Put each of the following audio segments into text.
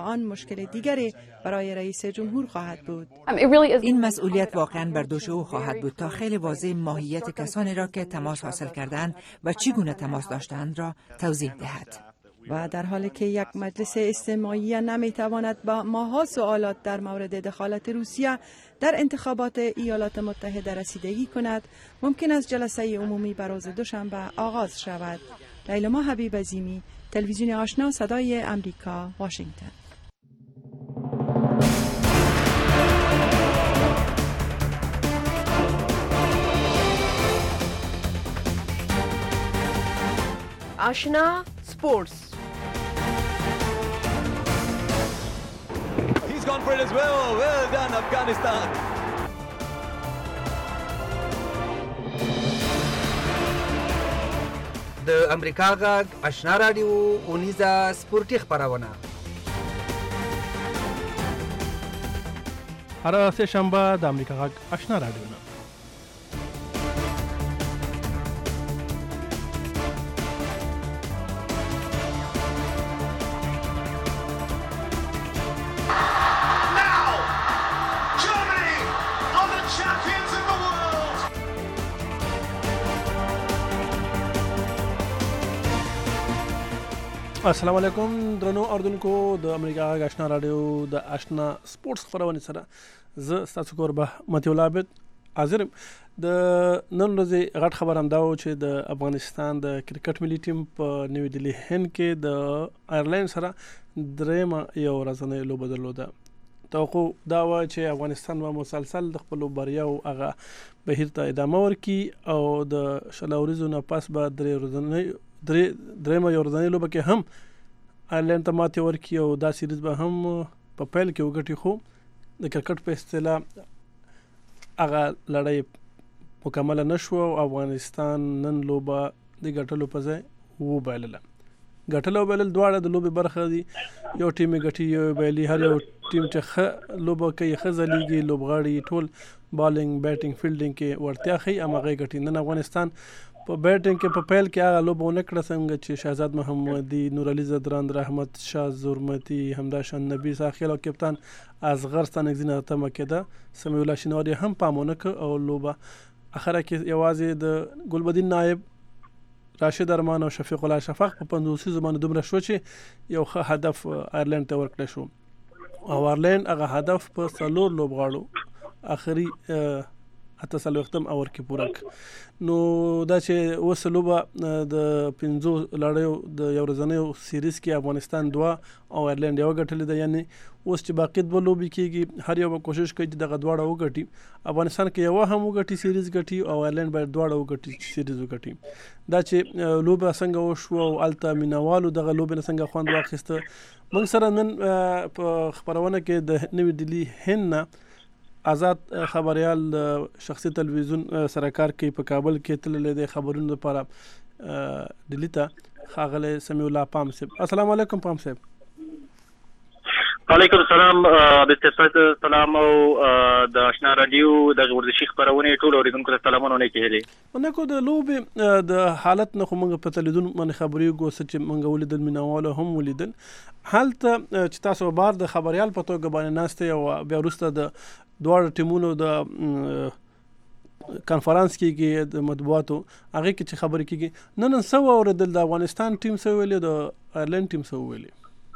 آن مشکل دیگری برای رئیس جمهور خواهد بود. این مسئولیت واقعا بر دوش او خواهد بود تا خیلی واضح ماهیت کسانی را که تماس حاصل کردند و چگونه تماس داشتند را توضیح دهد. و در حالی که یک مجلس استماعی نمیتواند با ماها سوالات در مورد دخالت روسیه در انتخابات ایالات متحده رسیدگی کند، ممکن است جلسه عمومی بر روز دوشنبه آغاز شود. لیلا حبیب عظیمی، تلویزیون آشنا، صدای امریکا، واشنگتن. آشنا سپورتس. He's gone for it as well. Well done, Afghanistan. د امریکا غږ آشنا رادیو اونیزه سپورتي خبرونه هر سه شنبه د امریکا غږ آشنا رادیو نه السلام علیکم درنو اردوونکو د امریکا غږ آشنا رادیو د آشنا سپورتس خبرونه سره زه ستاسو کوربه متي الله عابد حاضر د نن ورځې غټ خبر هم دا و چې د افغانستان د کرکټ ملي ټیم په نیو دلی هند کې د آیرلند سره درېمه یو ورځنۍ لوبه درلوده. توقع دا و چې افغانستان به مسلسل د خپلو بریاو هغه بهیر ته ادامه ورکړي او د شل ورځو نه پس به درېمه یو ورځنۍ لوبه کې هم آیرلند ته ماتې ورکړي او دا سیریز به هم په پیل کې وګټي، خو د کرکټ په اصطلاح هغه لړۍ مکمله نه شوه او افغانستان نن لوبه د ګټلو په ځای وبایلله. ګټل او بایلل دواړه د لوبې برخه دي. یو ټیم یې ګټي یو بایلي. هر یو ټیم چې ښه لوبه کوي ښه ځلیږي، لوبغاړي ټول بالینګ بیټینګ فیلډینګ کې ورتیا ښیي، هماغه یې ګټي. نن افغانستان په بیټینګ کې په پیل کې هغه لوبه ونه کړه څنګه چې شهزاد محمدي، نورعلي زدران، رحمت شاه زرمتي، همداشان نبی ساخیل او کپتان اصغر ستانکزي تمه کېده. سمیع الله شینواري هم پام ونه کړ او لوبه اخره کې یوازې د ګلبدین نایب، راشد ارمان او شفیق الله شفاق په 50 زمانه دومره شو چې یو ښه هدف آیرلند ته ورکړی شو او آیرلند هغه هدف په 4 لوبغاړو اخري اته څلوېښتم اور کې پوره کړ. نو دا چې اوس لوبه د 5 لړیو د یو ورځنۍ سیریز کې افغانستان 2 او آیرلند 1 ګټلې ده، یعنی اوس چې باقي 2 لوبې کېږي هر یو به کوشش کوي چې دغه دواړه وګټي. افغانستان کې یو هم وګټي سیریز ګټي او آیرلند باید دواړه وګټي سیریز وګټي. دا چې لوبه څنګه وشو او الته مینوالو دغه لوبې نه څنګه خوند واخیسته. موږ سره نن په خبرونه کې د نوی دلی هند نه آزاد خبريال شخصي تلویزیون سره کار کوي، په کابل کې تللی دی خبرونو لپاره دلی ته ښاغلی سمیع الله پام صاحب. السلام علیکم پام صاحب. وعلیکم السلام. د سلام او د آشنا رادیو د ورزشي خبرونه ټول اوریدونکو ته سلامونه کېږي. نو د لوبې د حالت نه خو موږ په تلویزیون باندې خبري ګوسه چې موږ ولیدل مینوالو هم ولیدل حالت چې تاسو بار د خبريال په توګه باندې ناشته او بیا وروسته د دواړو ټیمونو د کانفرنس کې د مطبوعاتو هغه کې چې خبرې کېږي نن څه واوریدل؟ د افغانستان ټیم څه ویلي، د آیرلند ټیم څه ویلي؟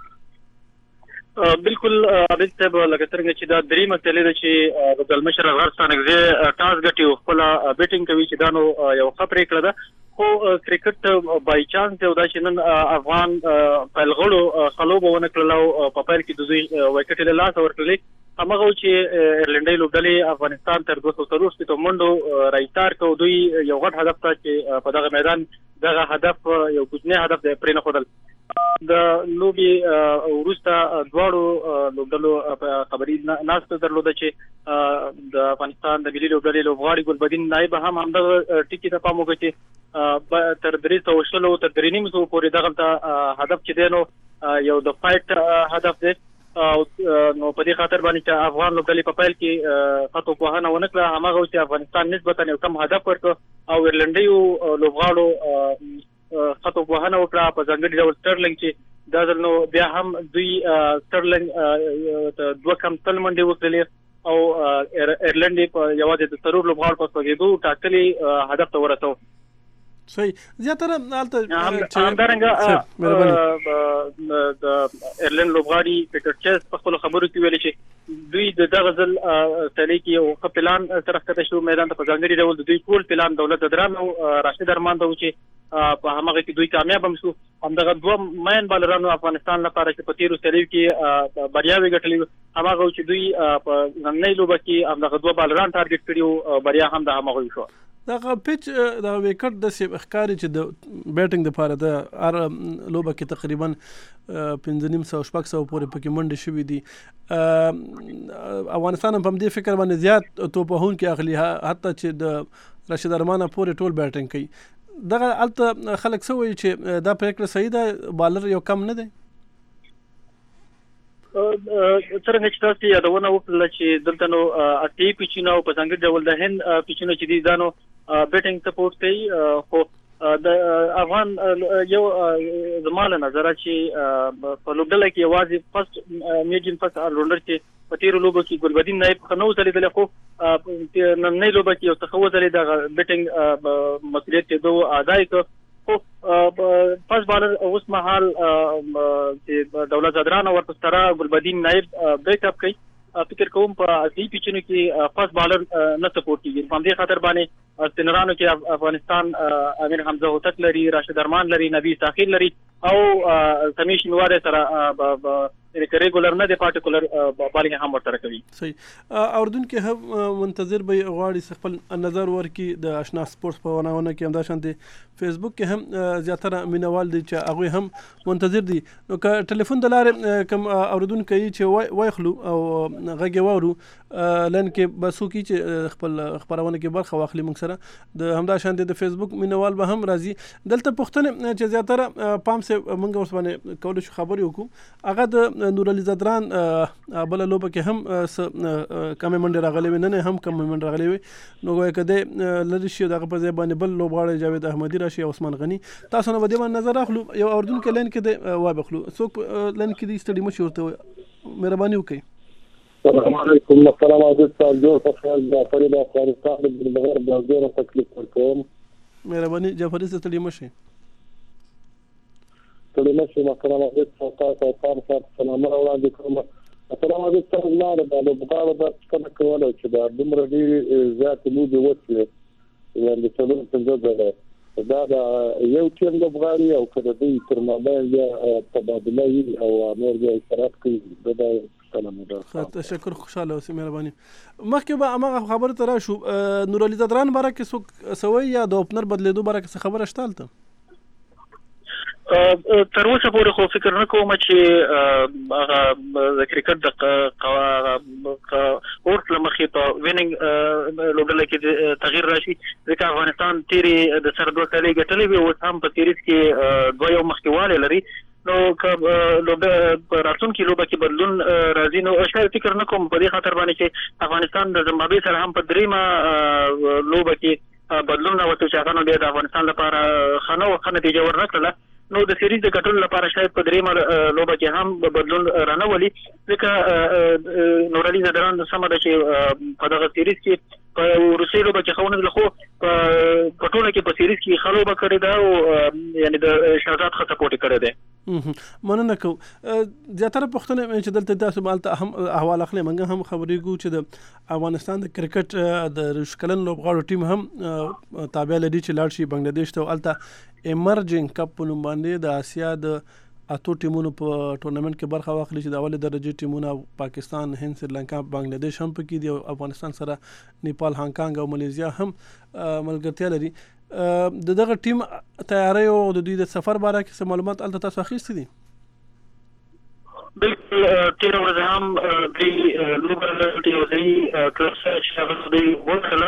بالکل عابد صاحب، لکه څنګه چې دا درېمه تلې ده چې د دلمشر غر ستانکزي ټاس ګټي او خپل بیټینګ کوي چې دا نو یو ښه پرېکړه ده. خو کرکټ بای چانس دی دا چې نن افغان پیلغړو خلوبونه کړلو په پیل کې د دوی وکټ له لاس ورکړلې. همغه چې ایرلندۍ لوبډلې افغانستان تر 230 منډو رايتار کو دوی یو غټ هدف ته چې په دغه میدان دغه هدف یو کوچنی هدف دی پرې نه خدل. د لوبي وروسته دواړو لوبډلو خبري ناست درلوده چې د افغانستان د ملي لوبډلې لوبغاړي ګلبدین نایب هم همدغه ټکی ته پام وکړي چې تر 300 تر 350 پورې دغه هدف چې دی نو یو د فایټ هدف دی. نو په دې خاطر باندې چې افغان لوبډلې په پیل کې خطو وهنه ونه کړه، همغه چې افغانستان نسبتا یو کم هدف ورکړ او ایرلندیو لوبغاړو خطو وهنه وکړه په ځانګړي ډول سټرلینګ چې دا ځل نو بیا هم دوی سټرلینګ 2 کم تل منډي وکړلې او ایرلند په یوازې د سرور لوبغاړو په سوګېدو ټاکلي هدف ته ورسو. صحیح. زیاتره حالت همدارنګه د ایرلند لوبغاړي پیټر چیس په خپل خبرو کې ویلي چې دوی د دغه ځل سړي کې یو پلان طرف ته شو میدان ته په ځانګړي ډول د دوی ټول پلان دولت درام او راشد ارمان ته و چې په هغه کې دوی کامیاب هم شو. همدغه 2 مین بالرانو افغانستان لپاره چې په تیرو سړیو کې بریاوي ګټلې هغه چې دوی په نننۍ لوبه کې همدغه 2 بالران ټارګټ کړیو بریا هم د هغه شو. دغه پیچ د وکټ د ښکاری چې د بیټینګ لپاره د هر لوبه کې تقریبا 500 پورې پکې منډې شوې دي. افغانستان په دې فکر باندې زیات توپهون کې اخلي حتی چې د راشد ارمان پورې ټول بیټینګ کوي. دغه الته خلک سوي چې دا پریکړه صحیح ده بالر یو کم نه دی. څنګه چې تاسو یادونه وکړه چې دلته نو اتی پیچینو په څنګه ډول د هند پیچینو چې دي دانو بیټینګ سپورټ کوي خو د افغان یو زماله نظر چې په لوبډله کې یوازې فرست میجن فرست راونډر چې په تیر لوبو کې ګلبدین نایب خنو زلیدل خو نن نه لوبه کې یو څه وځلې د بیټینګ مسؤلیت ته دوه اداي کو خو پاس بالر اوس مهال چې دولت زدران او ورپسره ګلبدین نایب بیک اپ کوي. فکر کوم په اصلي پیچونو کې پاس بالر نه سپورټ کیږي. په دې خاطر باندې سپینرانو کې افغانستان امیر حمزه هوتک لري، راشد ارمان لري، نبی ساخیل لري او سمیش نواره سره یعنی ریګولر نه دی پارټیکولر بالینګ هم ورته کوي. صحیح. اردن کې هم منتظر به غواړي خپل نظر ورکړي د آشنا سپورټس په وناونه کې هم دا شانتي فیسبوک کې هم زیاتره مینوال دي چې هغه هم منتظر دي. نو که ټلیفون د لارې کوم اردن کوي چې وای خلو او غږی وورو لن کې بسو کې چې خپل خبرونه کې برخه واخلي موږ سره د همدا شانتي د فیسبوک مینوال به هم راځي. دلته پښتنه چې زیاتره پام سه موږ اوس باندې کول شو خبرې وکړو هغه د نور علي زدران بل لوبه کې هم کم منډه راغلي نه هم کم منډه راغلي نو ګویا کده لری شي دغه په ځای باندې بل لوبغاړی جاوید احمدي راشي او عثمان غني. تاسو نو بده نظر اخلو یو اردن کې لین کې د وابخلو څوک لین کې د استډي مشورته مهرباني وکړئ. السلام علیکم. السلام علیکم. جعفر جعفری د افغانستان د بغیر د زیره تکلیف ورکوم. مهرباني جعفری ستړي مشي. کلمه چې مکرمه دې تاسو ته سلام وړاندې کوم. السلام علیکم. الله د لوبغاړو د څنګه کولای چې د دومره ډېر زیات لوبي وکړي یعنی څلور څنګه دا یو ټیم لوبغاړي او کله دوی تر مابین یا تبادله او نور یې اشتراک کوي دا سلام ده. تشکر خوشاله اوسئ مهرباني. مخکې به هغه خبره تر شو نور علي زدران بارکه څوک سوي یا د اوپنر بدلیدو بارکه خبره شتالته تر اوسه پورې خو فکر نه کوم چې د کرکټ د اورت لمخې په ویننګ لوبډله کې تغییر راشي ځکه افغانستان تیری د سر دوه کالي ګټلې وي او هم په تیریس کې دوه یو مخکېواله لري. نو که راتلونکي لوبه کې بدلون راځي نو شاید فکر نه کوم په دې خاطر باندې چې افغانستان د زمبابوې سره هم په دریمه لوبه کې بدلون راوستو چې هغه نو د افغانستان لپاره خنو نتیجه ورنکړه. نو د سیریز د ګټلو لپاره شاید په دریمه لوبه کې هم بدلون رانهولي ځکه نور علي زدران سم ده چې په دغه سیریز کې په روسي لوبه کې خونه خو په ټوله کې په سیریز کې خلوبه کړې ده او یعنی د شهزاد خطه پورته کړې ده. مننه کوم. زیاتره پښتنه چې دلته تاسو مالته هم احوال اخلي منګه هم خبرې کو چې د افغانستان د کرکټ د رشکلن لوبغاړو ټیم هم تابع لري چې لاړ شي بنگلاديش ته الته ایمرجنګ کپ په نوم باندې د آسیا د اتو ټیمونو په ټورنمنت کې برخه واخلي چې د اول درجه ټیمونه پاکستان، هند، سریلانکا، بنگلاديش هم پکې دي او افغانستان سره نیپال، هانګ کانګ او ملیزیا هم ملګرتیا لري. دغه ټیم تیاری او د دوی د سفر باره کې معلومات الته تاسو اخیستي دي؟ بالکل تیر ورځ هم د لوبر ټیم دی کلاسه چې هغه دی وکړه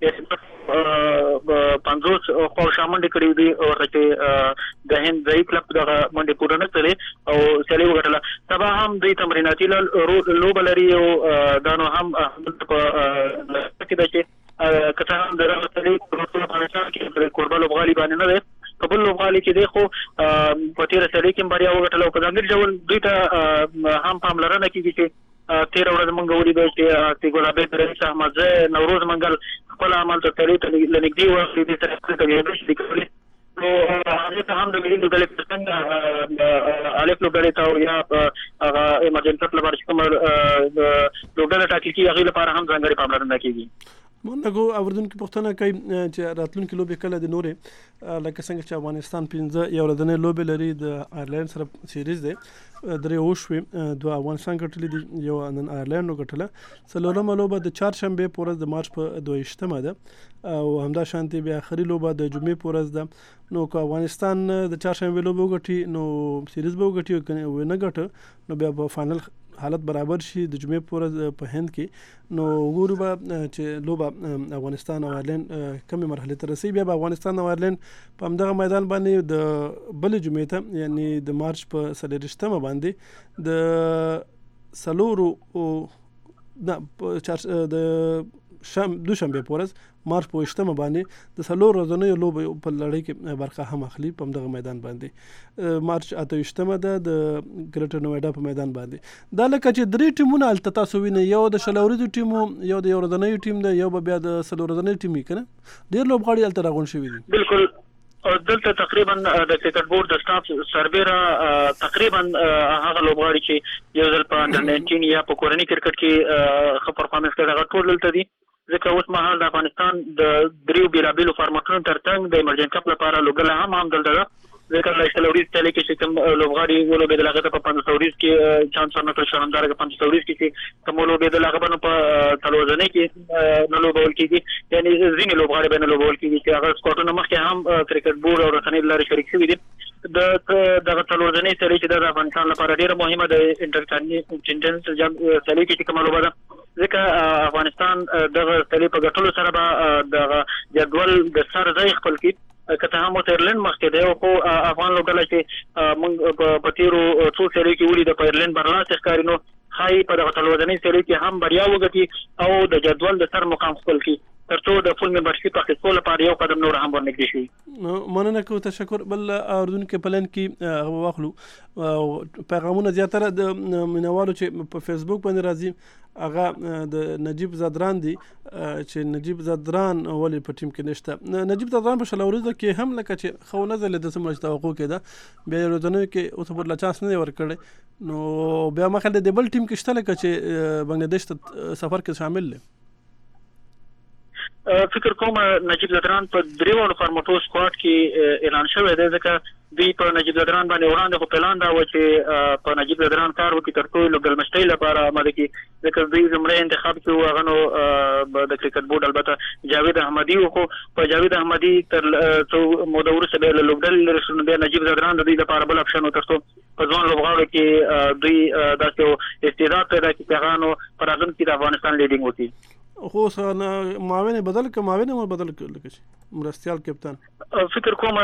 50 خو شامل کړی دی او چې د هند ځای کلب دغه منډه پوره نه کړي او سلی وګټله. سبا هم د تمریناتي لوبلري او دانو هم په کې د چې کته هم درغلي په افغانستان کې کوربه لوبغالي باندې نه په بل لوبغالي کې دی خو په تیر سړی کې بریا وګټله او په ځانګړي ډول دوی ته هم پاملرنه کیږي چې تیر ورځ موږ ولیدل چې ګلابي رئیس احمد زی نوروز منګل خپل عمل ته تړي لنګدي وخت دې سره کوي نو هغه ته هم د ملي لوبډلې څنګه الف لوبډلې ته یا هغه ایمرجنسي لپاره چې کوم لوبډلې ټاکل کیږي هغه لپاره هم ځانګړي پاملرنه کیږي. مونږ اوردونکو پوښتنه کوي چې راتلونکي لوبې کله د نورې لکه څنګه چې افغانستان 15 یو ورځنۍ لوبې لري د آیرلند سره سیریز دی درې وشوې دوه افغانستان ګټلې دي یو نن آیرلند وګټله څلورمه لوبه د چهارشنبې په ورځ د مارچ په 22مه ده او همدا شانتي بیا اخري لوبه د جمعې په ورځ ده نو که افغانستان د چهارشنبې لوبه وګټي نو سیریز به وګټي او نه ګټه نو بیا په فائنل حالت برابر شي د جمعې په ورځ په هند کې نو وګورو به چې لوبه افغانستان او آیرلند کومې مرحلې ته رسي بیا به افغانستان او آیرلند په همدغه میدان باندې د بلې جمعې ته یعنی د مارچ په 23مه باندې د سلورو د دوشنبه په ورځ مارچ په 20مه باندې د سلور ورځې لوبې په لړۍ کې برخه هم اخلي په همدغه میدان باندې مارچ 28مه ده د ګریټر نویډا په میدان باندې دا لکه چې درې ټیمونه الته تاسو وینئ یو د شلوري ټیم یو د ورځنۍ ټیم ده یو بیا د سلور ورځنۍ ټیم کنه ډیر لوبغاړي الته راغون شوي دي. بالکل دلته تقریبا د کرکټ بورډ د سټاف سربیره تقریبا هغه لوبغاړي چې یو ځل په انډر 19 یا په کورنۍ کرکټ کې ښه پرفارمنس کوي هغه ټول دلته دي ځکه اوس مهال د افغانستان د دریو بیلابیلو فارمټونو ترڅنګ د ایمرجنسي کپ لپاره لوګل هم دلته ده ځکه له سلوریز تل کې چې کوم لوبغاړي ولوبېدل هغه په 500 سلوریز کې چانس ورنکړ شرمدار کې 500 سلوریز کې کوم لوبېدل هغه په تلوزنې کې نه لوبول کېږي یعنی ځینې لوبغاړي به نه لوبول کېږي چې هغه سکواډونه مخکې هم کرکټ بورډ او رسنۍ لارې شریک شوي دي دغه تلوزنې سری چې د افغانستان لپاره ډیره مهمه ده انټرکنټیننټل جام سری کې کوم لوبه ده ځکه افغانستان دغه سری په ګټلو سره به د جدول د سر ځای خپل کې کته هم ایرلند مخکې دی او افغان لوبډله چې موږ په تیرو څو سری کې ولې د ایرلند برلاسه ښکاري نو خای په دغه تلوزنۍ سری کې هم بریا وګټي او د جدول د سر مقام خپل کې ترڅو د فول ممبرشپ اخیستلو لپاره یو قدم نور هم ورنږدې شي. مننه کوم تشکر بل اردن کې پلان کې واخلو پیغامونه زیاتره د مینوالو چې په فیسبوک باندې راځي هغه د نجیب زادران دي چې نجیب زادران ولې په ټیم کې نشته نجیب زادران په شلوريزه کې هم لکه چې خو نزل د سمج توقع کېده بیا ورځنوي کې اوس په لچانس نه ورکړي نو بیا مخه د بل ټیم کې شته لکه چې بنگلاديش ته سفر کې شامل دي فکر کوم نجیب زادران په دریو فارمټو سکواډ کې اعلان شوی دی ځکه دوی په نجیب زادران باندې وړاندې خو پلان دا و چې په نجیب زادران کار وکړي ترڅو لوګل مشتي لپاره آماده کړي ځکه دوی زموږ انتخاب کې هغه نو د کرکټ بورډ البته جاوید احمدي خو په جاوید احمدي تر څو موده وروسته به لوګل رسونه دی نجیب زادران د دوی لپاره بل اپشن ترڅو په ځوان لوبغاړو کې دوی داسې استعداد پیدا کړي چې هغه نو پر اعظم کې د افغانستان لیډینګ وکړي خو معاون بدل ک معاون مو بدل کړل مرستيال کپتان فکر کوم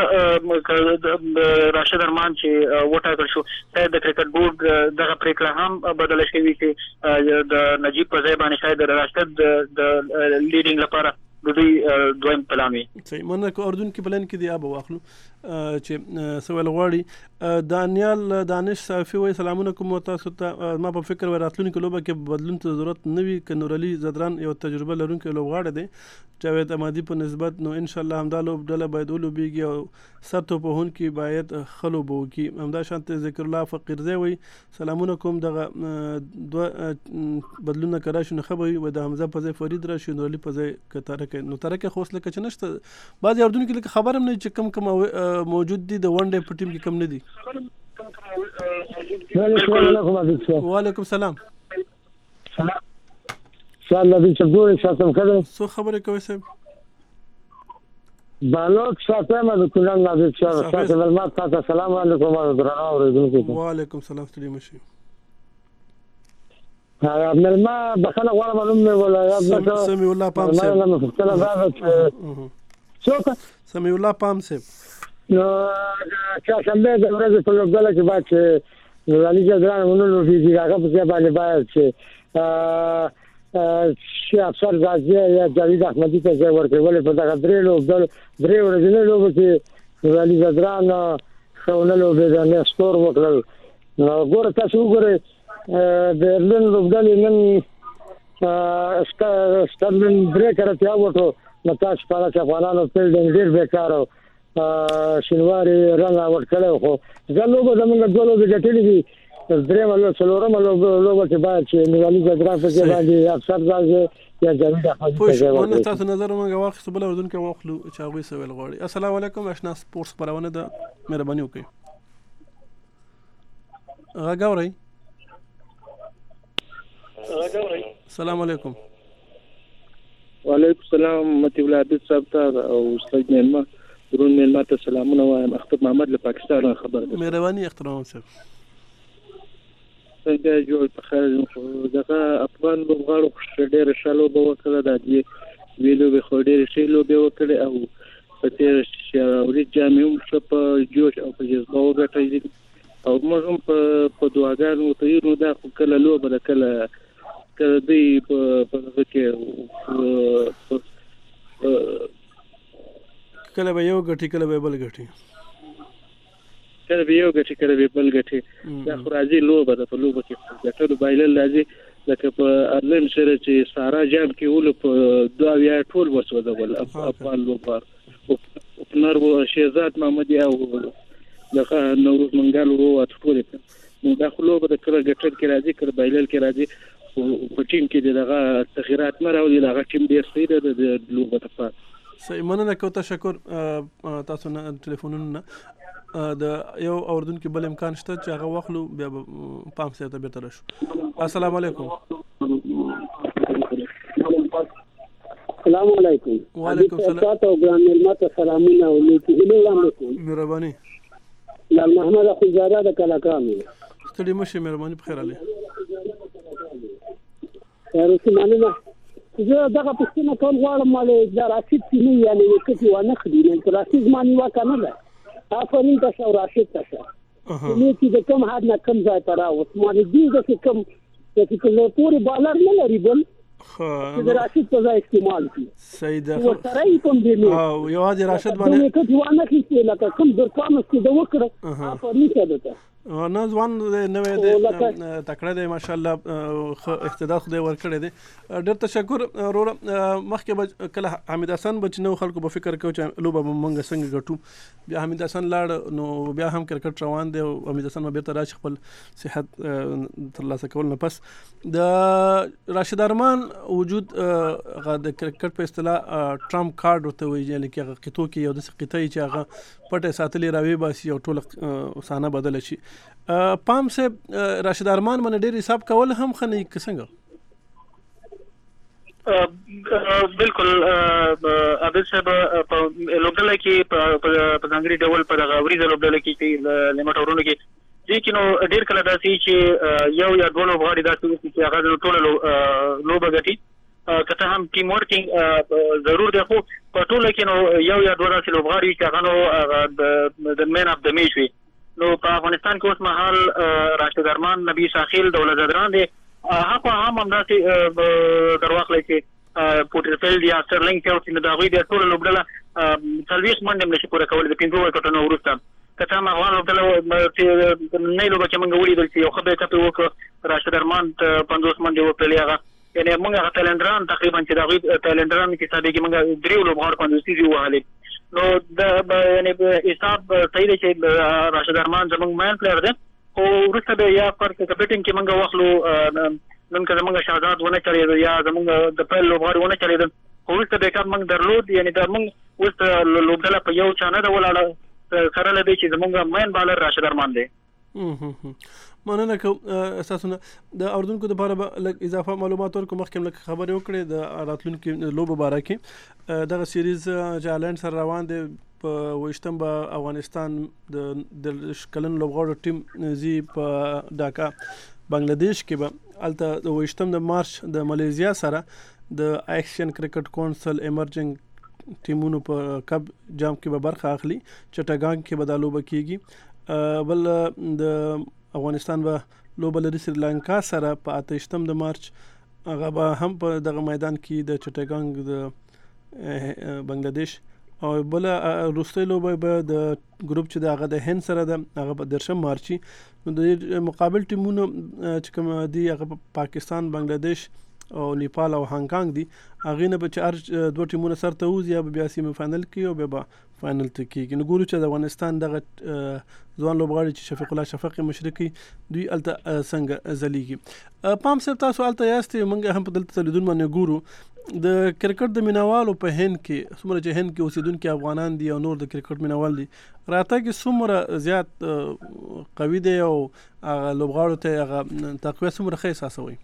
راشد ارمان چې وټاکل شو د کرکټ بورډ دغه پریکړه هم بدل شوې چې د نجیب په ځای باندې شاید راشد د لیډینګ لپاره د دوی دویم پلان وي. صحیح مننه کو اردن کې پلان کې دی اب واخلو چې سوال غواړي دانیال دانش صافي وای سلامونه کوم تاسو ته ما په فکر وراتلونکو لوبه کې بدلون ته ضرورت نه وي ک نور علي زدران یو تجربه لرونکو لوبغاړی دی جاوید احمدي په نسبت نو ان شاء الله همدا لوبډله باید ولوبيږي او سرته په هون کې باید خلو بو کې همدا شانت ذکر الله فقیرزی وای سلامونه کوم دغه بدلونه کرا شنو خبري و د حمزه په ځای فرید راشي نور علي په ځای کتاره نو ترکه خوصله کې نشته بعض اردن کې خبر هم نه چې کم موجود دي د ون ډے په ټیم کې کم نه دي. وعلیکم السلام سلام نبی چبدور شاتم کړه سو خبره کوي صاحب بالوک شاتم د کلن نبی شاتم المات تاسو سلام علیکم او درنو اوریدونکو وعلیکم السلام ستړي مشي ملما بخله غواړم معلومه ولا سمي الله پام سه ما مفتله دا څوک سمي الله پام سه نو چې څنګه د ورځې په لوګل کې بعد چې علي جدران ونو فيزي هغه په ځای باندې باید چې افسر غازی یا جاوید احمدي ته ځای ورکړل په دغه درې ورځې لوب کې علي زدران خونلو به نستور وکړل نو ګوره تاسو وګورئ د لن لوبډلې نن سترلن بریکر ته وټو نو تاسو په اړه افغانانو فیلډینګ ډیر بیکاره شینواری رنګ اور کړو خو زلوبه زمونږ ډولو د ګټلې دي درې ملو څلورم لوبه چې باید چې نیوالي زدران په کې باندې اکثر راځي یا جوړه حاجی ته ونه تاسو نظر موږ واخص بل اردن کې واخلو چې هغه سوال غواړي. السلام علیکم آشنا سپورتس خبرونه ده مهرباني وکړئ غاوري. السلام علیکم. وعلیکم السلام متي ولادت صاحب ته او استاد مېلمه درون مېلمه ته سلامونه وایم. اختر محمد له پاکستان خبر ده. مهرباني احترام صاحب. څنګه جوړ په خیر دغه افغان لوبغاړو ډېر شالو به وکړه د دې ویلو به خو ډېر شالو به وکړي او په تیر شاوري جامعوم په جوش او په جذبه وګټي او موږ هم په دعاګانو ته یو دا کله لوبه ده کله دی په کې کله به یو غټي کله به بل غټي کله به یو غټي کله به بل غټي دا خو راځي لوبه ده په لوبه کې ګټلو بایلل راځي لکه په ارلند سره چې سارا جام کې ول په دوه یا ټول وسوده ول افغان لوبه او نرو شهزاد محمدي او دغه نوروز منګال ورو ټول نو دا خو لوبه ده کله ګټل کې راځي کله بایلل کې راځي په ټیم کې دغه تغیرات مراوي دغه ټیم ډیر سیده د لوبه ته صحیح مننه کوم تشکر تاسو نه ټلیفونونه د یو اردن کې بل امکان شته چې هغه واخلو بیا پام سره ته بیرته راشو. السلام علیکم. السلام علیکم. وعلیکم السلام. تاسو ګران ملت سلامونه او نیکی ولیکم. مهرباني. لال محمد اخو زاده د کلاکانو. ستړي مشه مهرباني په خیر علي. رسمانه زه دغه پښتنه کول غواړم مالې دا راشد سینې یعنی کتی ونه خدي نه راشد مانی وکنه ده افرین تاسو راشد تاسو نو چې د کوم حد نه کم ځای تر اوس مالې دې د کوم چې کله پوری بالر نه لري بل چې راشد په ځای استعمال کی صحیح ده ورته یې کوم دی او یو د راشد باندې کتی ونه خېسته لکه کوم درپامس کې د وکړه افرین ته ده نه ځوان نوې د تکړه دی ماشاءالله اقتدار خدای ورکړی دی. ډېر تشکر وروره. مخکې کله حمید حسن بچ نو خلکو به فکر کوي چې لوبه به مونږ څنګه ګټو بیا حمید حسن لاړ نو بیا هم کرکټ روان دی او حمید حسن به بیرته راشي خپل صحت ترلاسه کول نه پس د راشد ارمان وجود د کرکټ په اصطلاح ټرامپ کارت ورته وایي یعنی کې هغه قطو کې یو د قطعي چې هغه پټه ساتلې راوي باسي او ټول سانه بدل شي. پام سے راشد ارمان باندې ډېر حساب کول هم خني څنګه بالکل عبد صاحب په لوبډله کې په ځانګړي ډول په غوړي لوبډله کې لمټورونو کې چې نو ډېر کله داسي چې یو یا دوه لوبغاړي داسي چې هغه ټول لوبه غټي کته هم ټیم ورکینګ ضرور دی خو په ټول کې نو یو یا دوه داسي لوبغاړي چې هغه نو د مین اف د میچ وي نو په افغانستان کې اوس مهال راشد ارمان نبی ساخیل دولت زدران دي هغه هم همداسې درواخلې چې پورټرفیلډ یا سټرلینګ چې د دغوی د ټول لوبډله تلويخ منډم نشي پوره کول د 15 وکټونو وروسته کته ما غوړ لوبډله نه لوبه چې موږ ولیدل چې یو خبره کپی وکړ راشد ارمان 50 منډه وکړلې هغه یعنی موږ تایلندران تقریبا چې دغوی تایلندران کې صاحب کې موږ دریو لوبغاړو 50 سیزي وهاله نو د یعنی حساب صحیح دی چې راشد ارمان زموږ مین پلیئر دی خو ورسته به یا پر کپټین کې موږ واخلو نن کله موږ شهزاد ونه چړې یا زموږ د پیل لوبغاړي ونه چړې خو ورسته به کار موږ درلود یعنی د موږ اوس لوبډله په یو چانه د ولاړه سره لدی چې زموږ مین بالر راشد ارمان دی. مننه کوم اساسونه د اردن کو د لپاره لږ اضافه معلومات ورکوم مخکې لږ خبرې وکړې د راتلونکو لوبو باره کې دغه سیریز جالند سره روان دی په وشتم به افغانستان د کلن لوبغاړو ټیم زی په ډاکا بنگلاديش کې به الته د وشتم د مارچ د ماليزیا سره د ایشین کرکټ کونسل ایمرجنګ ټیمونو په کب جام کې به برخه اخلي چټاګان کې به د لوبه کیږي بل د افغانستان به لوبه لري سریلانکا سره په 28 د مارچ هغه به هم په دغه میدان کې د چټاګان د بنگلاديش او بل روستۍ لوبه به د ګروپ چې د هغه د هند سره د هغه په 13 مارچ نو د مقابل ټیمونو چې کوم دي هغه پاکستان بنگلاديش او نیپال او هانګ کانګ دي هغه نه به چې دوه ټیمونه سره ته وځي یا بیا سیمه فائنل کې او بیا فائنل ته کېږي. نو ګورو چې د افغانستان دغه ځوان لوبغاړي چې شفیق الله شفق مشرقي دوی الته څنګه ځلیږي. پام صاحب تاسو الته یاستئ موږ هم په دلته تلیدون باندې ګورو د کرکټ د مینوالو په هند کې څومره چې هند کې اوسیدونکي افغانان دي او نور د کرکټ مینوال دي راته کې څومره زیات قوي دی او لوبغاړو ته هغه تقویه څومره ښه احساسوي؟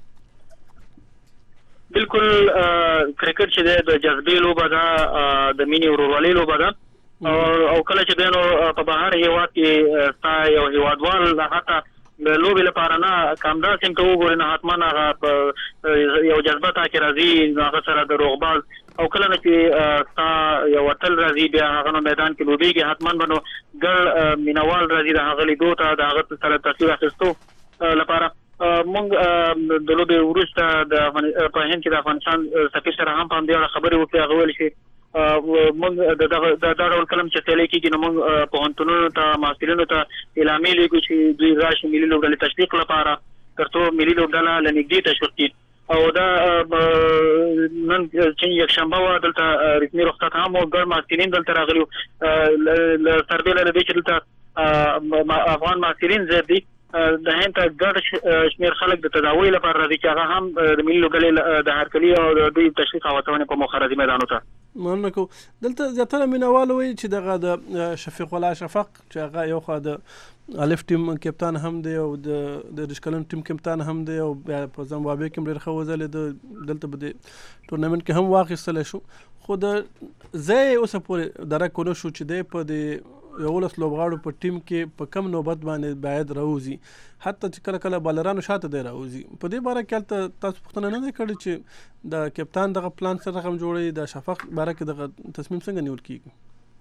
بالکل کرکټ چې د جذبې لوبه ده د مینې ورورولۍ لوبه ده او کله چې دینو په بهر هیواد کې ستا یو هیوادوال حتی د لوبې لپاره نه کامدا سیم ته وګوري نه حتما هغه یو جذبه تا کې راځي هغه سره د روغباز او کله چې ستا یو وتل راځي بیا هغه نو میدان کې لوبېږي حتما بنو ګل مینوال راځي د هغه لیدو ته د هغه سره تصویر اخیستو لپاره مونږ د لوبې وروسته د په هند کې د افغانستان سفیر سره هم په همدې اړه خبرې وکړې هغه ویل چې مونږ د ډول کلم چې تلې کېږي نو مونږ پوهنتونونو ته محصلینو ته اعلامیه لیکو چې دوی راشي ملي لوبډلې تشویق لپاره تر څو ملي لوبډله له نږدې تشویق کړي او دا نن چې یکشنبه وه دلته رسمي رخصت هم و ګڼ محصلین دلته راغلي له سربیله له دې چې دلته افغان محصلین زیات دي د هند ته ګډ شمېر خلک د تداوی لپاره راځي چې هغه هم د ملي لوبډلې د هرکلي او د دوی تشویق او هڅونې په موخه راځي میدانو ته. مننه کوم. دلته زیاتره مینوال وایي چې دغه د شفیق الله شفق چې هغه یو خوا د الف ټیم کپتان هم دی او د رشکلن ټیم کپتان هم دی او په زمبابوې کې ډېر ښه وځلېده دلته به د ټورنمنټ کې هم واخیستلی شو خو د ځای اوسه پورې درک ونه شو چې دی په د 11 لوبغاړو په ټیم کې په کم نوبت باندې باید راوځي حتی چې کله کله بالرانو شاته دی راوځي. په دې باره کې تاسو پوښتنه نه کړې چې د کپتان دغه پلان سره رقم جوړوي د شفق باره کې دغه تصمیم څنګه نیول کېږي؟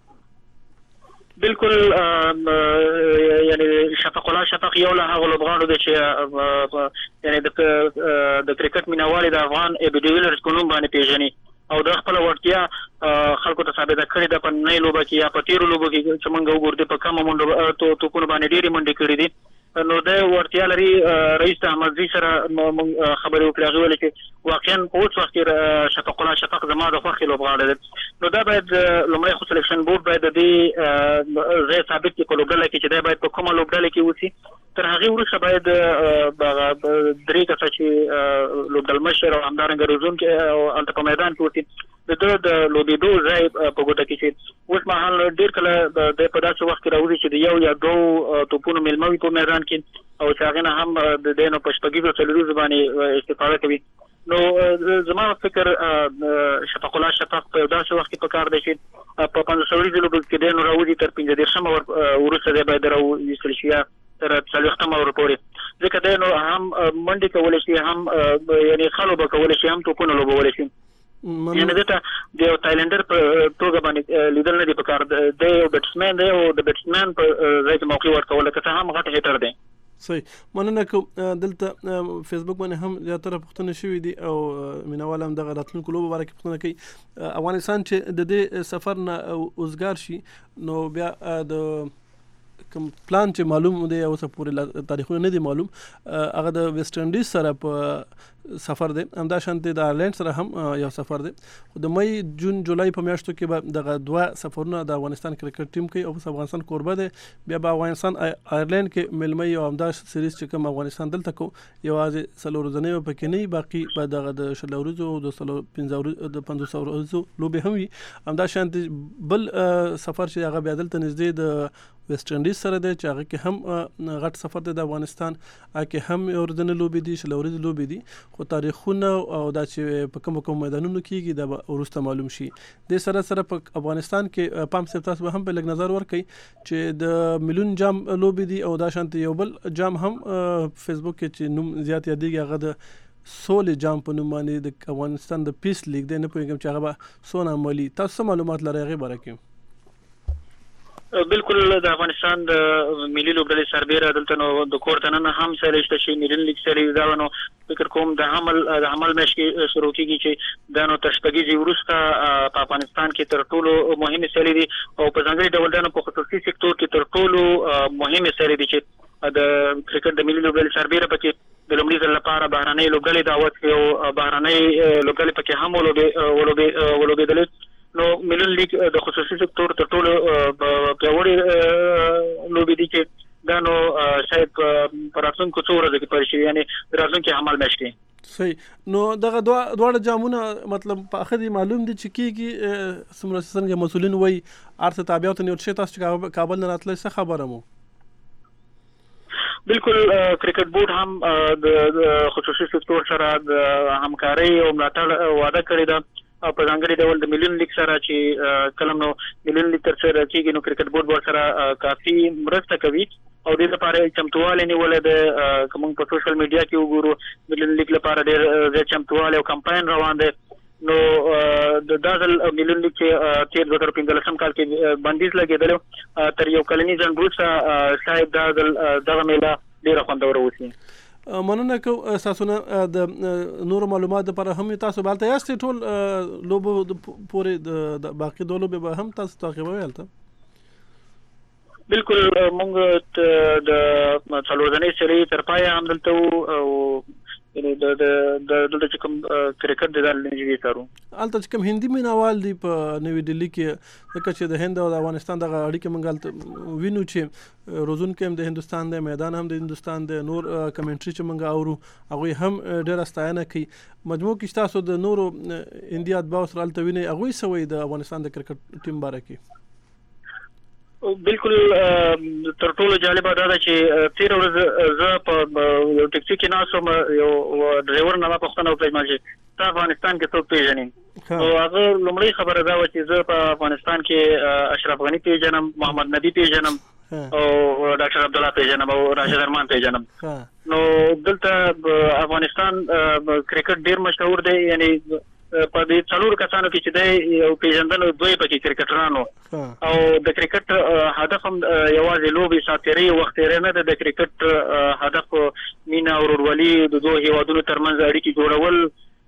بالکل یعنی شفق الله شفق یو له هغه لوبغاړو دی چې یعنی د کرکټ مینوال د افغان ابي ډیویلرز په نوم باندې پیژني او د خپل وړتیا خلکو ته ثابته کړې ده په نړۍ لوبه کې یا په تیرو لوبو کې چې موږ وګورو په کومه منډه توپونه باندې ډېرې منډې کړې دي نو د وړتیا لري. رئیس احمدزي سره موږ خبرې وکړې هغه ویل چې واقعا په اوس وخت کې شفق الله شفق زما د خوښې لوبغاړی دی نو دا باید لومړی خو سلیکشن بورډ باید د دې ځای ثابت کړي په لوبډله کې چې دی باید په کومه لوبډله کې اوسي تر هغې وروسته باید درې کسه چې لوبډلمشر او همدارنګه روزونکي او هلته په میدان کې اوسي د ده د لوبېدو ځای په ګوته کې چې اوس مهال ډېر کله دی په داسې وخت کې راوځي چې د یو یا دوو توپونو میلمه وي په میدان کې او چې هغې نه هم د دی نو په شپږیزو څلوریزو باندې استفاده کوي. نو زما فکر شفق الله شفق په داسې وخت کې پکار دی چې په 15 لوبو کې دی نو راوځي تر 15 وروسته دی باید راویستل شي یا تر 40 پورې ځکه دی نو هم منډې کولی شي هم یعنی ښه لوبه کولی شي هم توپونه لوبولی شي. یعنې دته د یو تایلنډر په توګه باندې لیدل نه دي پکار دی یو بیټسمین دی او د بیټسمین په ځای کې موقع ورکوله که څه هم غټ هیټر دی. صحیح مننه کوم. دلته فیسبوک باندې هم زیاتره پوښتنې شوي دي او مینوال هم دغه راتلونکو لوبو باره کې پوښتنه کوي افغانستان چې د دې سفر نه اوزګار شي نو بیا د کوم پلان چې معلوم دی او څه پورې تاریخونه نه دي معلوم هغه د ویسټ انډیز سره په سفر دی همدا شانتې د آیرلینډ سره هم یو سفر دی خو د مئی جون جولای په میاشتو کې به دغه دوه سفرونه د افغانستان کرکټ ټیم کوي او افغانستان کوربه دی بیا به افغانستان آیرلینډ کې میلمه او همدا سیریز چې کوم افغانستان دلته کو یوازې 4 ورځې پکې نه باقي به دغه د 16 ورځو او د 15 ورځو لوبې هم وي. همدا شانتې بل سفر چې هغه بیا دلته نږدې د ویسټ انډیز سره دی چې هغه کې هم غټ سفر دی د افغانستان هغه کې هم یو ورځنۍ لوبې دي 16 ورځې لوبې دي خو تاریخونه او دا چې په کوم میدانونو کېږي دا به وروسته معلوم شي. د سره په افغانستان کې پام صاحب تاسو به هم په لږ نظر ورکړئ چې د میلیون جام لوبې دي او دا شانتې یو بل جام هم فیسبوک کې چې نوم زیات یادېږي هغه د سولې جام په نوم باندې د افغانستان د پیس لیګ دی نه پوهېږم چې هغه به څونه عملي تاسو معلومات لرئ هغې باره کې؟ بالکل د افغانستان د ملي لوبډلې سربېره دلته نو د کور ته نن هم سلیشته شي نیلن لیګ سری دا نو فکر کوم د عمل مېش کې شروع کیږي چې دا نو تر شپږیزې وروسته په افغانستان کې تر ټولو مهمه سری دي او په ځانګړي ډول دا په خصوصي سکتور کې تر ټولو مهمه سری دي چې د کرکټ د ملي لوبډلې سربېره پکې د لومړي ځل لپاره بهرنۍ لوبډلې دعوت کوي او بهرنۍ لوبډلې پکې هم ولوبېدلې نو ملي لیګ د خصوصي سکتور تر ټولو پیاوړی لوبې دي چې دا نو شاید په راتلونکو څو ورځو کې پیل شي یعنی راتلونکي عمل مېش کې صحیح نو دغه دواړه جامونه مطلب په اخر معلوم دي چې کیږي څنګه مسؤلین وایي ارته تابعیت نه ورشي تاسو چې کابل نه راتللی څه خبره مو بالکل کرکټ بورډ هم د خصوصي سکتور سره د همکارۍ او ملاتړ وعده کړې ده او په ځانګړي ډول د مليون لیګ سره چې کلم نو مليون لیګ تر څو راځي نو کرکټ بورډ ورسره کافي مرسته کوي او د لپاره چمتواله نیولې د کوم په سوشل میډیا کې وګورو مليون لیګ لپاره ډېر چمتواله او کمپاین روان دي نو د دازل مليون لیګ چې 2015 کال کې بندیز لګیدل تر یو کلنی ځن وروسته شاید دازل دغه میله ډېر خوندور وسی مننه کو اساسونه د نور معلومات لپاره هم تاسو بالته یاست ټول لوبو پورې د باقي د لوبو به هم تاسو تعقیبوي البته بالکل مونږ د څلورځنۍ سری تر پای هم دلته او د کوم کرکټ د نړۍ تارو البته چې کوم هندي مینوال دی په نوې ډیلی کې لکه چې د هند او د افغانستان دغه اړیکې مونږ وینو چې روزون کې هم د هندستان د میدان هم د هندستان د نور کمنټري چې مونږ اورو هغه هم ډېر ستاینه کوي مجموع کې تاسو د نورو انډیا د باور سره البته ویني هغه سوي د افغانستان د کرکټ ټیم باره کې بالکل تر ټولو جالب دا ده چې 13 ورځې زه په ټیکسي کې ناسم یو ډرایور نه پښتنه او پیژنم چې په افغانستان کې څوک پیژني او هغه لومړی خبره دا و چې زه په افغانستان کې اشرف غنی پیژنم محمد نبی پیژنم او ډاکټر عبد الله پیژنم او راشد ارمان پیژنم نو دلته افغانستان کرکټ ډیر مشهور دی یعنی په دې څلور کسانو کې چې د یو پیژندنو دوی پکې کرکټرانو او د کرکټ هدف هم یوازې لوبي ساتري وخت نه د کرکټ هدف مینا او ورولي د دوه هیوادونو ترمنځ اړیکې جوړول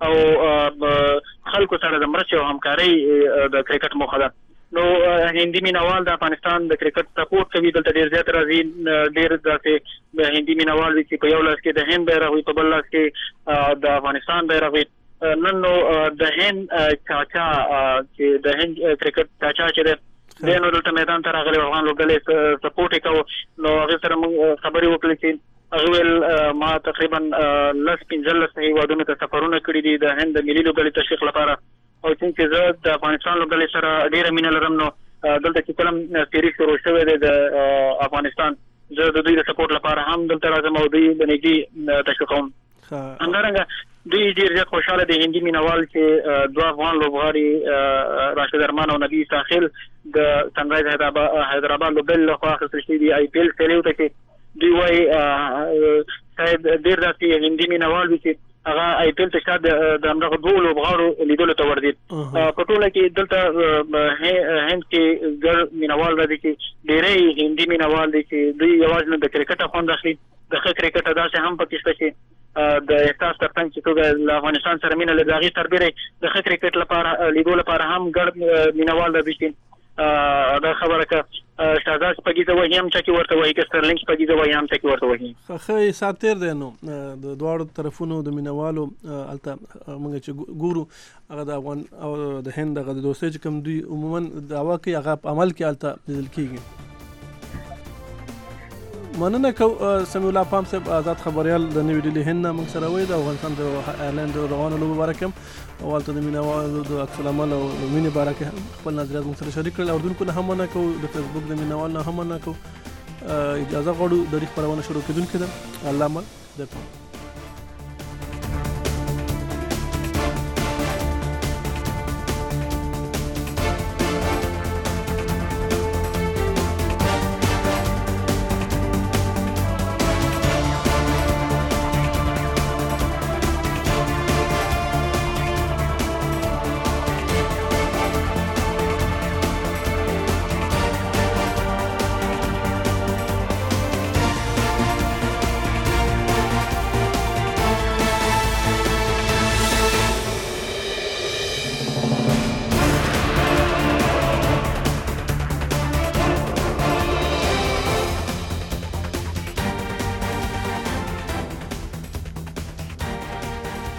او خلکو سره د مرستې او همکارۍ د کرکټ موخه ده نو هندي مینوال د افغانستان د کرکټ سپورټ کوي دلته ډیر زیات راځي ډیر داسې هندي مینوال چې په یو لاس کې د هند بیرغ وي په بل لاس کې د افغانستان بیرغ وي نن نو د هند چاچا چې د هند کرکټ چاچا چې د نو دلته میدان ته راغلی افغان لوبډلې سپورټ وکاو نو هغه سره موږ خبرې وکړې چې هغه ما تقریبا 15 هیوادونو ته سفرونه کړي دي د هند ملي لوبډلې تشویق لپاره او چې زه د افغانستان لوبډلې سره ډېره مینه لرم نو دلته چې کلم سیریز شروع شوی دی د افغانستان زه د دوی د سپورټ لپاره هم دلته راځم او دوی د نږدې تشویق کوم همدارنګه دوی ډېر زیات خوشاله دي هندي مینوال چې دوه افغان لوبغاړي راشد ارمان او نبی ساحل د سنرایز حیدرآباد لوبډلې لخوا اخیستل شوي دي آی پی ایل سیریو ته کې دوی وایي شاید ډېر داسې هندي مینوال وي چې هغه آی پی ایل ته شاید د همدغه دوه لوبغاړو لیدلو ته ورځي په ټوله کې دلته هند کې ګڼ مینوال راځي چې ډېری هندي مینوال دي چې دوی یوازې نه د کرکټ خوند اخلي د ښه کرکټ داسې هم پکې شته چې د احساس ترڅنګ چې توګه له افغانستان سره مینه لري هغې سربېره د ښه کرکټ لپاره لیدو لپاره هم ګڼ مینوال راځي چې دا خبره که شهزاد شپږیزه وایي هم چکې ورته وایي که سټرلینګ شپږیزه وایي هم چکې ورته وایي ښه حساب تېر دی نو د دواړو طرفونو د مینوالو هلته موږ چې ګورو هغه د افغان او د هند هغه د دوستۍ چې کوم دوی عموما دعوا کوي هغه په عمل کې هلته لیدل کېږي مننه کو سمیع الله پام صاحب آزاد خبريال د نوې ډیلی هند موږ سره وای د افغانستان د ایرلند روانو لوبو بارکم او البته د مینوالو د عکس العمل او مینې بارکه خپل نظریات موږ سره شریک کړل اردوونکو نه هم نه کو د فیسبوک د مینوال نه هم نه کو اجازه غواړو د خبرونه شروع کیدونکو ده الله مل درته